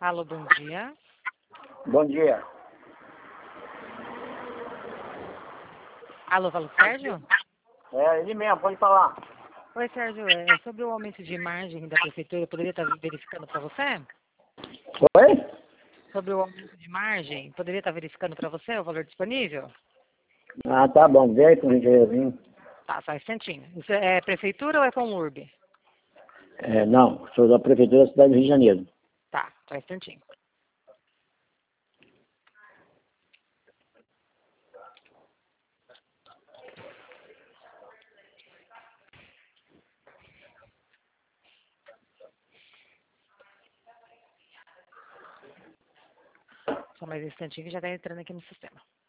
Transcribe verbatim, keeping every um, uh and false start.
Alô, bom dia. Bom dia. Alô, fala o Sérgio? É ele mesmo, pode falar. Oi, Sérgio, é sobre o aumento de margem da prefeitura, eu poderia estar verificando para você? Oi? Sobre o aumento de margem, poderia estar verificando para você o valor disponível? Ah, tá bom. Vê aí por gentileza. Tá, só um instantinho. Isso é prefeitura ou é com U R B? É, não, sou da Prefeitura da cidade do Rio de Janeiro. Tá, só um instantinho. Só mais um instantinho que já está entrando aqui no sistema.